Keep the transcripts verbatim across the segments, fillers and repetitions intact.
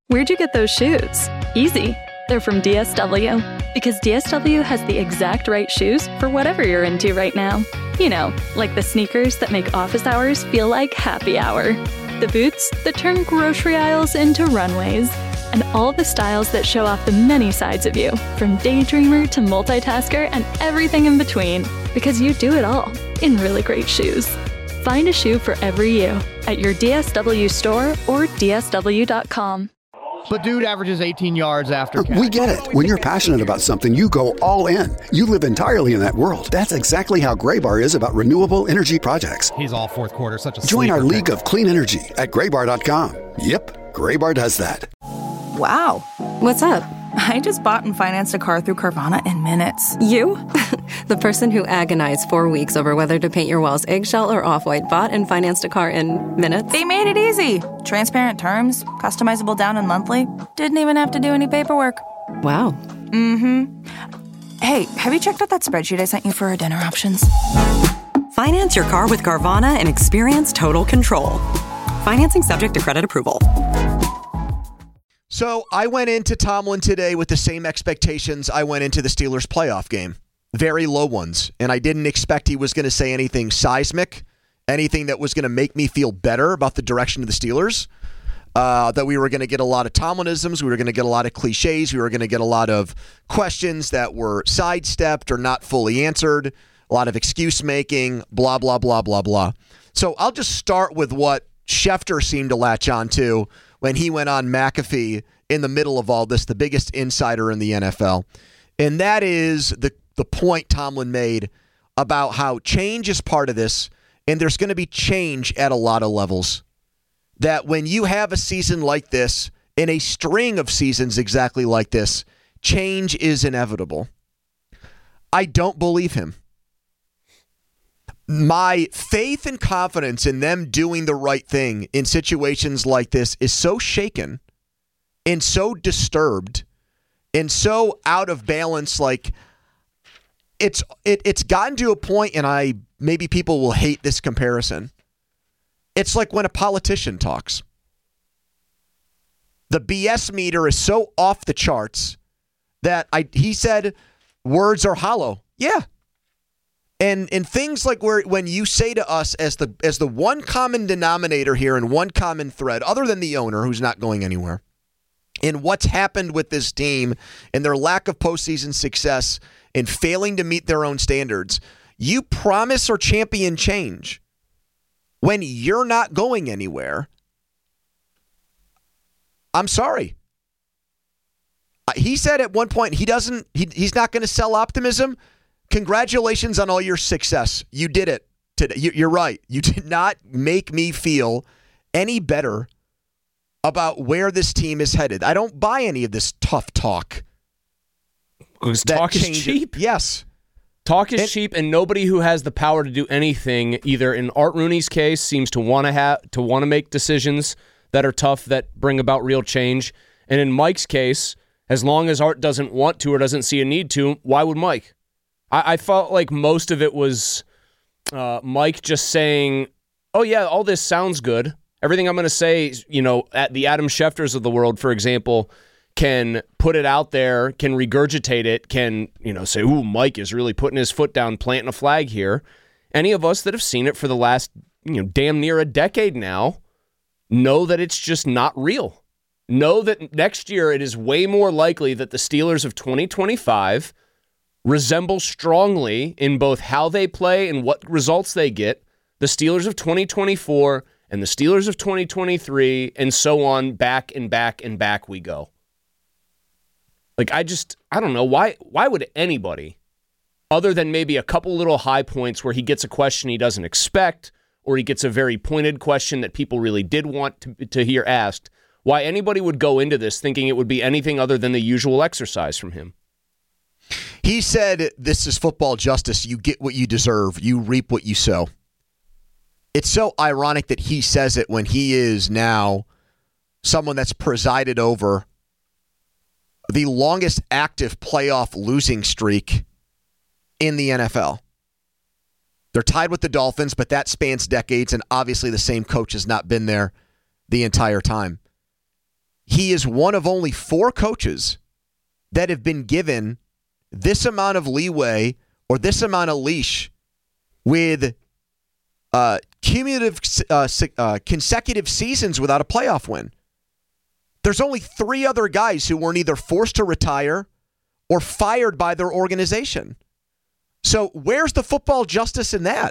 Where'd you get those shoes? Easy. They're from D S W. Because D S W has the exact right shoes for whatever you're into right now. You know, like the sneakers that make office hours feel like happy hour. The boots that turn grocery aisles into runways. And all the styles that show off the many sides of you, from daydreamer to multitasker and everything in between. Because you do it all in really great shoes. Find a shoe for every you at your D S W store or D S W dot com. But dude averages eighteen yards after catch. We get it. When you're passionate about something, you go all in. You live entirely in that world. That's exactly how Graybar is about renewable energy projects. He's all fourth quarter. Such a Join our sleeper league pick. of clean energy at graybar dot com. Yep, Graybar does that. Wow. What's up? I just bought and financed a car through Carvana in minutes. You? The person who agonized four weeks over whether to paint your walls eggshell or off-white bought and financed a car in minutes? They made it easy. Transparent terms, customizable down and monthly. Didn't even have to do any paperwork. Wow. Mm-hmm. Hey, have you checked out that spreadsheet I sent you for our dinner options? Finance your car with Carvana and experience total control. Financing subject to credit approval. So I went into Tomlin today with the same expectations I went into the Steelers playoff game. Very low ones. And I didn't expect he was going to say anything seismic, anything that was going to make me feel better about the direction of the Steelers. Uh, that we were going to get a lot of Tomlinisms. We were going to get a lot of cliches. We were going to get a lot of questions that were sidestepped or not fully answered. A lot of excuse making, blah, blah, blah, blah, blah. So I'll just start with what Schefter seemed to latch on to when he went on McAfee in the middle of all this, the biggest insider in the N F L. And that is the, the point Tomlin made about how change is part of this, and there's going to be change at a lot of levels. That when you have a season like this, in a string of seasons exactly like this, change is inevitable. I don't believe him. My faith and confidence in them doing the right thing in situations like this is so shaken and so disturbed and so out of balance. Like it's it, it's gotten to a point, and I maybe people will hate this comparison. It's like when a politician talks. The B S meter is so off the charts that I he said words are hollow. Yeah. And and things like where when you say to us as the as the one common denominator here and one common thread, other than the owner who's not going anywhere, in what's happened with this team and their lack of postseason success and failing to meet their own standards, you promise or champion change when you're not going anywhere. I'm sorry. He said at one point he doesn't he, he's not going to sell optimism. Congratulations on all your success. You did it today. You're right. You did not make me feel any better about where this team is headed. I don't buy any of this tough talk. Because talk is cheap. Yes. Talk is it, cheap, and nobody who has the power to do anything, either in Art Rooney's case, seems to want to have to want to make decisions that are tough that bring about real change. And in Mike's case, as long as Art doesn't want to or doesn't see a need to, why would Mike? I, I felt like most of it was uh, Mike just saying, oh, yeah, all this sounds good. Everything I'm going to say, you know, at the Adam Schefters of the world, for example, can put it out there, can regurgitate it, can, you know, say, ooh, Mike is really putting his foot down, planting a flag here. Any of us that have seen it for the last, you know, damn near a decade now know that it's just not real. Know that next year it is way more likely that the Steelers of twenty twenty-five resemble strongly in both how they play and what results they get the Steelers of twenty twenty-four and the Steelers of twenty twenty-three, and so on, back and back and back we go. Like, I just, I don't know, why why would anybody, other than maybe a couple little high points where he gets a question he doesn't expect, or he gets a very pointed question that people really did want to, to hear asked, why anybody would go into this thinking it would be anything other than the usual exercise from him? He said, this is football justice. You get what you deserve. You reap what you sow. It's so ironic that he says it when he is now someone that's presided over the longest active playoff losing streak in the N F L. They're tied with the Dolphins, but that spans decades, and obviously the same coach has not been there the entire time. he is one of only four coaches that have been given this amount of leeway or this amount of leash with uh, cumulative uh, uh, consecutive seasons without a playoff win. There's only three other guys who weren't either forced to retire or fired by their organization. So where's the football justice in that?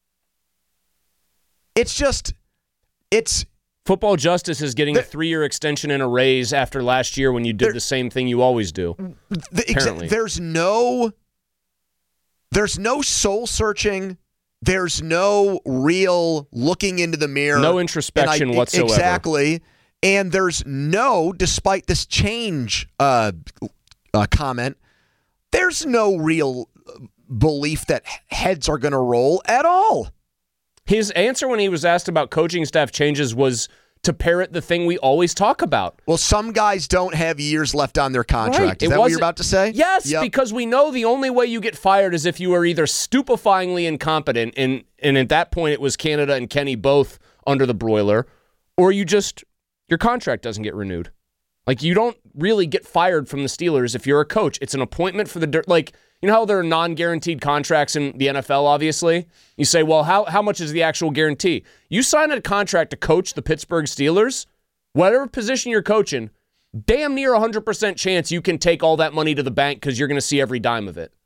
It's just, it's... Football justice is getting the, a three-year extension and a raise after last year when you did there, the same thing you always do. The, exa- there's no, there's no soul searching. There's no real looking into the mirror. No introspection I, whatsoever. Exactly. And there's no, despite this change uh, uh, comment, there's no real belief that heads are going to roll at all. His answer when he was asked about coaching staff changes was to parrot the thing we always talk about. Well, some guys don't have years left on their contract. Right. Is that what you're about to say? Yes, yep. Because we know the only way you get fired is if you are either stupefyingly incompetent, and, and at that point it was Canada and Kenny both under the broiler, or you just, your contract doesn't get renewed. Like, you don't really get fired from the Steelers if you're a coach. It's an appointment for the dirt. Like, you know how there are non-guaranteed contracts in the N F L, obviously? You say, well, how, how much is the actual guarantee? You sign a contract to coach the Pittsburgh Steelers, whatever position you're coaching, damn near one hundred percent chance you can take all that money to the bank because you're going to see every dime of it.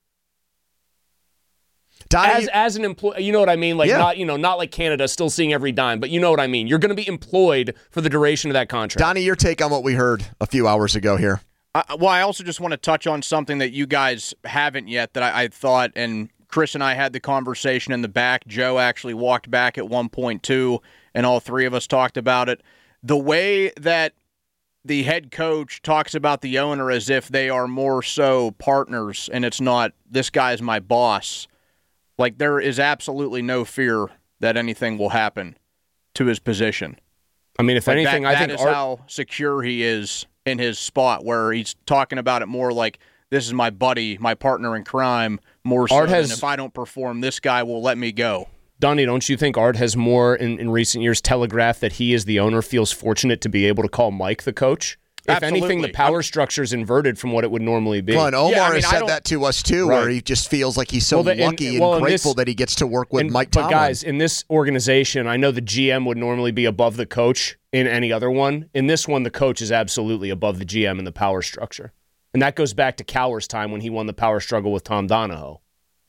Donnie, as as an employee, you know what I mean? Like, yeah. not, you know, not like Canada still seeing every dime, but you know what I mean. You're going to be employed for the duration of that contract. Donnie, your take on what we heard a few hours ago here. Uh, well, I also just want to touch on something that you guys haven't yet that I, I thought, and Chris and I had the conversation in the back. Joe actually walked back at one point too, and all three of us talked about it. The way that the head coach talks about the owner as if they are more so partners, and it's not, this guy's my boss. Like, there is absolutely no fear that anything will happen to his position. I mean, if like anything, that, I think that is Art- how secure he is in his spot, where he's talking about it more like, this is my buddy, my partner in crime, more so Art than has, if I don't perform, this guy will let me go. Donnie, don't you think Art has more in, in recent years telegraphed that he, as the owner, feels fortunate to be able to call Mike the coach? If Absolutely. anything, the power structure is inverted from what it would normally be. Well, and Omar yeah, I mean, has said that to us, too, right. where he just feels like he's so well, the, lucky and, and, well, and grateful this, that he gets to work with and, Mike but Tomlin. But, guys, in this organization, I know the G M would normally be above the coach in any other one. In this one, the coach is absolutely above the G M in the power structure. And that goes back to Cowher's time when he won the power struggle with Tom Donahoe.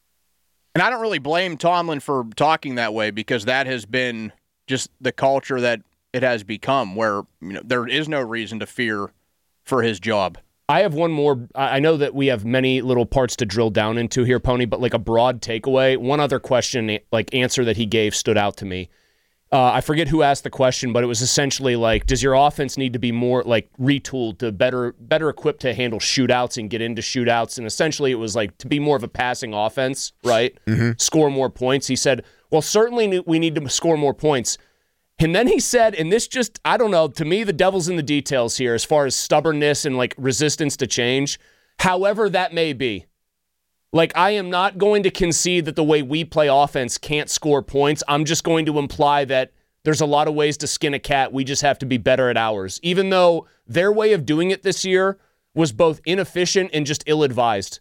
And I don't really blame Tomlin for talking that way, because that has been just the culture that it has become, where, you know, there is no reason to fear for his job. I have one more. I know that we have many little parts to drill down into here, Pony, but like a broad takeaway. One other question, like answer that he gave stood out to me. Uh, I forget who asked the question, but it was essentially like, does your offense need to be more like retooled to better better equipped to handle shootouts and get into shootouts? And essentially it was like to be more of a passing offense, right? Mm-hmm. Score more points. He said, well, certainly we need to score more points. And then he said, and this just, I don't know, to me, the devil's in the details here as far as stubbornness and like resistance to change. However that may be. Like, I am not going to concede that the way we play offense can't score points. I'm just going to imply that there's a lot of ways to skin a cat. We just have to be better at ours. Even though their way of doing it this year was both inefficient and just ill-advised.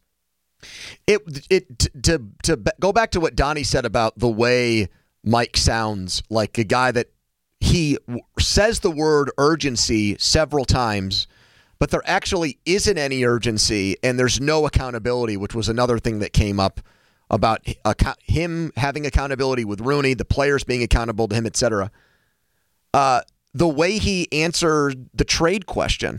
It it to to go back to what Donnie said about the way Mike sounds like a guy that he says the word urgency several times, but there actually isn't any urgency and there's no accountability, which was another thing that came up about him having accountability with Rooney, the players being accountable to him, et cetera. Uh, the way he answered the trade question,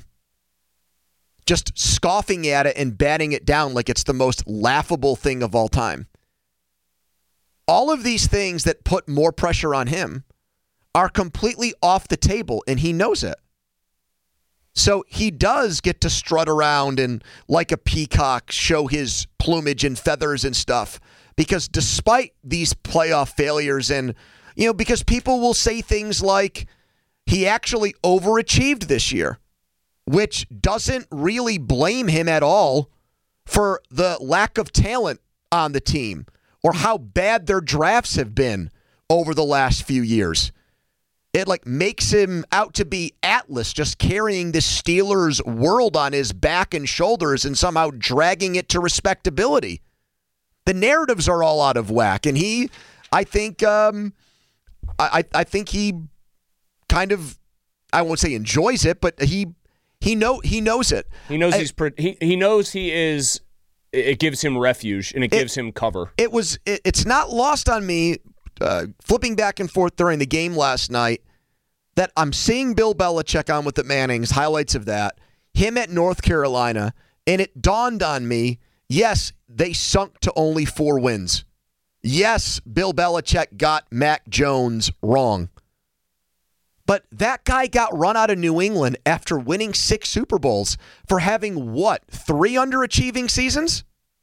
just scoffing at it and batting it down like it's the most laughable thing of all time. All of these things that put more pressure on him are completely off the table, and he knows it. So he does get to strut around and, like a peacock, show his plumage and feathers and stuff, because despite these playoff failures, and, you know, because people will say things like, he actually overachieved this year, which doesn't really blame him at all for the lack of talent on the team or how bad their drafts have been over the last few years. It like makes him out to be Atlas, just carrying the Steelers world on his back and shoulders and somehow dragging it to respectability. The narratives are all out of whack, and he, I think, um, I, I think he kind of, I won't say enjoys it, but he he know he knows it. He knows I, he's pre- he he knows he is. It gives him refuge and it, it gives him cover. It was. It, it's not lost on me, uh, flipping back and forth during the game last night, that I'm seeing Bill Belichick on with the Mannings, highlights of that, him at North Carolina, and it dawned on me, yes, they sunk to only four wins. Yes, Bill Belichick got Mac Jones wrong. But that guy got run out of New England after winning six Super Bowls for having, what, three underachieving seasons?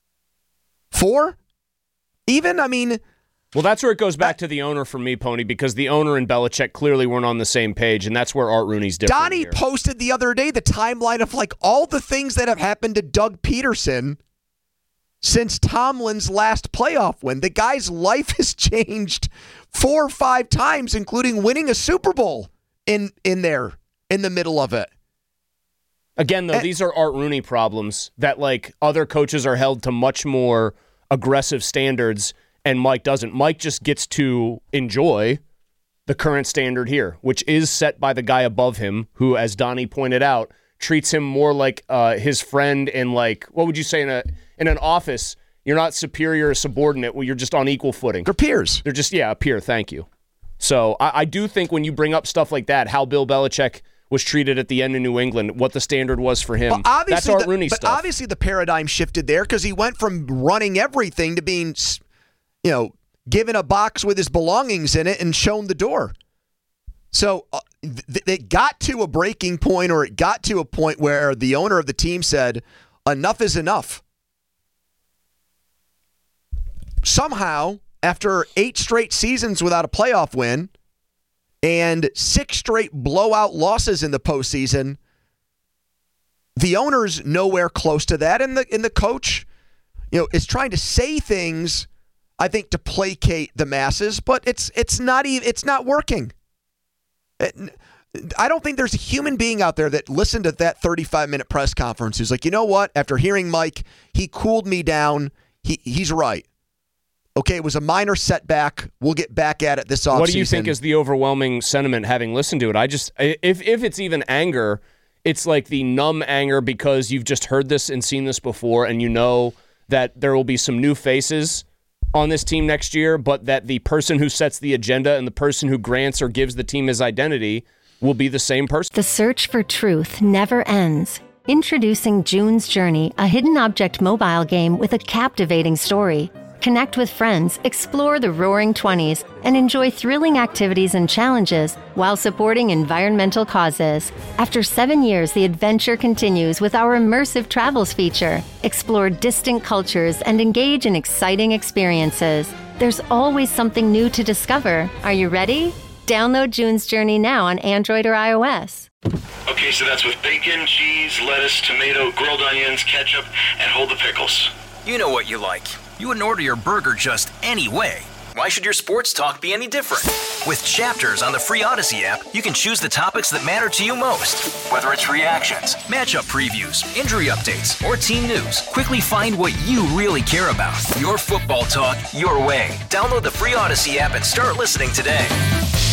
Four? Even? I mean... Well, that's where it goes back to the owner for me, Pony, because the owner and Belichick clearly weren't on the same page, and that's where Art Rooney's different. Donnie here. posted the other day the timeline of like all the things that have happened to Doug Peterson since Tomlin's last playoff win. The guy's life has changed four or five times, including winning a Super Bowl in in there, in the middle of it. Again, though, and, these are Art Rooney problems that like other coaches are held to much more aggressive standards, and Mike doesn't. Mike just gets to enjoy the current standard here, which is set by the guy above him, who, as Donnie pointed out, treats him more like uh, his friend and like, what would you say in a in an office? You're not superior or subordinate. Well, you're just on equal footing. They're peers. They're just, yeah, a peer. Thank you. So I, I do think when you bring up stuff like that, how Bill Belichick was treated at the end of New England, what the standard was for him, well, that's Art the, Rooney but stuff. But obviously the paradigm shifted there because he went from running everything to being, you know, given a box with his belongings in it and shown the door. So uh, th- it got to a breaking point, or it got to a point where the owner of the team said, enough is enough. Somehow, after eight straight seasons without a playoff win and six straight blowout losses in the postseason, the owner's nowhere close to that, and the and the coach, you know, is trying to say things, I think, to placate the masses, but it's it's not even it's not working. It, I don't think there's a human being out there that listened to that thirty-five minute press conference who's like, you know what? After hearing Mike, he cooled me down. He he's right. Okay, it was a minor setback. We'll get back at it this offseason. What do you think is the overwhelming sentiment having listened to it? I just, if if it's even anger, it's like the numb anger because you've just heard this and seen this before, and you know that there will be some new faces on this team next year, but that the person who sets the agenda and the person who grants or gives the team his identity will be the same person. The search for truth never ends. Introducing June's Journey, a hidden object mobile game with a captivating story. Connect with friends, explore the Roaring Twenties, and enjoy thrilling activities and challenges while supporting environmental causes. After seven years, the adventure continues with our immersive travels feature. Explore distant cultures and engage in exciting experiences. There's always something new to discover. Are you ready? Download June's Journey now on Android or iOS. Okay, so that's with bacon, cheese, lettuce, tomato, grilled onions, ketchup, and hold the pickles. You know what you like. You wouldn't order your burger just any way. Why should your sports talk be any different? With Chapters on the free Odyssey app, you can choose the topics that matter to you most. Whether it's reactions, matchup previews, injury updates, or team news, quickly find what you really care about. Your football talk, your way. Download the free Odyssey app and start listening today.